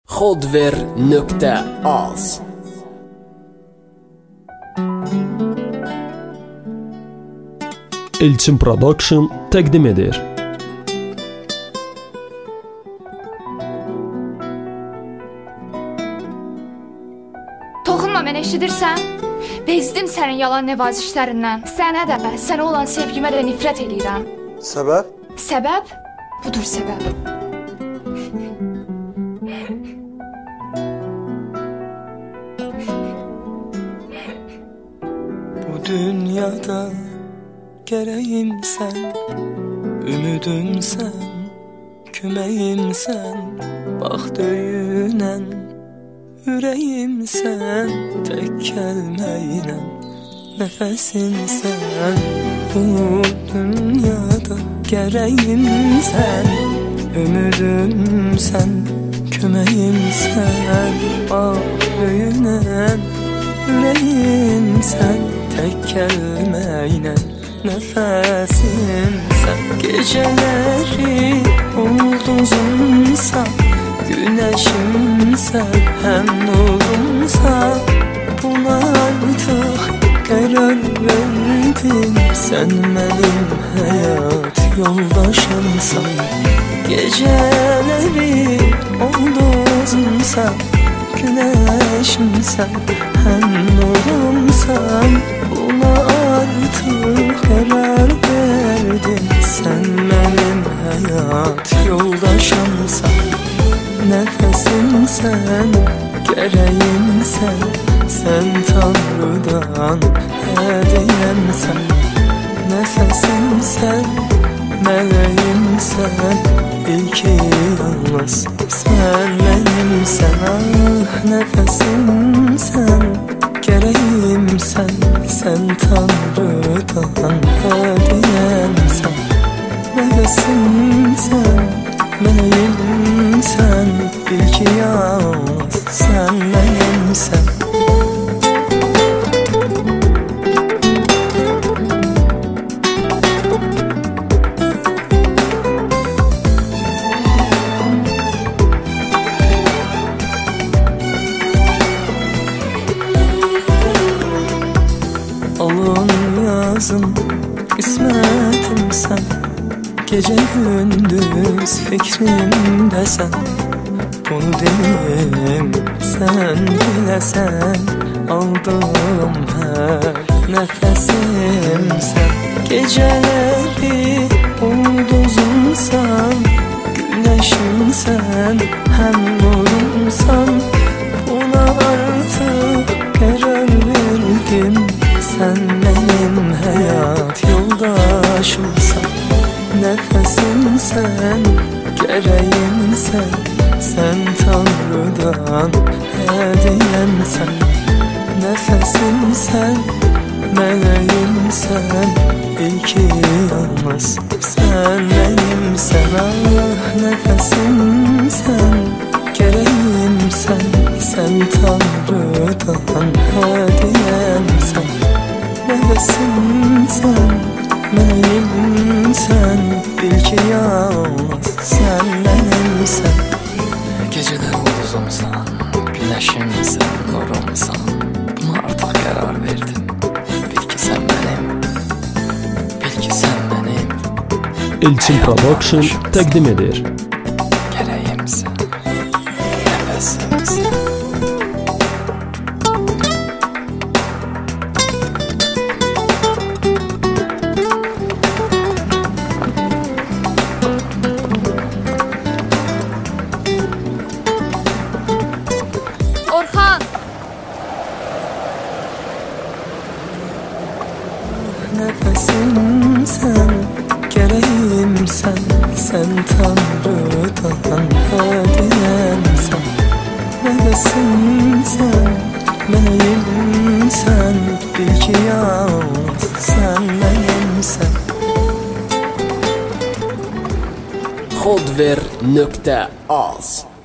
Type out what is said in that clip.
Khodver.az. Elçin Production təqdim edir. Toxunma, mən eşidirsən? Bezdim sənin yalan nəvazişlərindən. Sənə də, sənə olan sevgimə də nifrət edirəm. Səbəb? Səbəb? Budur səbəb. Bu dünyada gərəyim sən, ümüdüm sən, küməyim sən, bax döyünən ürəyim sən, tək kəlməylə nəfəsim sən. Bu dünyada gərəyim sən, ümüdüm sən, küməyim sən, bax döyünən ürəyim sən, tək kəlməylə nəfəsim sən. Gecələri ulduzumsan, günəşimsən, həm nurumsan, buna artıq qərar verdim. Sən mənim həyat yoldaşımsan. Gecələri ulduzumsan, günəşimsən, həm nurumsan, buna artıq qərar verdim. Sən mənim həyat yoldaşımsan, nəfəsimsən, gərəyimsən, sən Tanrıdan hədiyyəmsən. Nəfəsimsən, mələyimsən, bil ki yalnız sən mənimsən. Ah, nəfəsimsən, gərəyimsən, sən Tanrıdan hədiyyəmsən. Nəfəsimsən, mələyimsən, bil ki yalnız sən mənimsən. Alın yazın qismətimsən, gecə gündüz fikrimdəsən. Bunu deyim, sən biləsən, aldığım hər nəfəsimsən. Gecələri ulduzumsan, günəşimsən, həm nurumsan, buna artıq qərar verdim. Sən mənim həyat yoldaşımsan. Nəfəsimsən, gərəyimsən, sən Tanrıdan hədiyyəmsən. Nəfəsimsən, mələyimsən, bil ki yalnız sən mənimsən. Ah, nəfəsimsən, gərəyimsən, sən Tanrıdan hədiyyəmsən. Nəfəsimsən, mənimsən, bil ki yalnız sən mənimsən. Gecələr ulduzumsan, günəşimsən, nurumsan, buna artıq qərar verdim. Bil ki sən mənim, bil ki sən mənim. Elçin Production təqdim edir. Gərəyimsən, nəfəsimsən. Orxan! Nəfəsimsən, gərəyimsən, sən Tanrıdan hədiyyəmsən. Nəfəsimsən, mələyimsən, bil ki yalnız sən mənimsən. Khodver.az.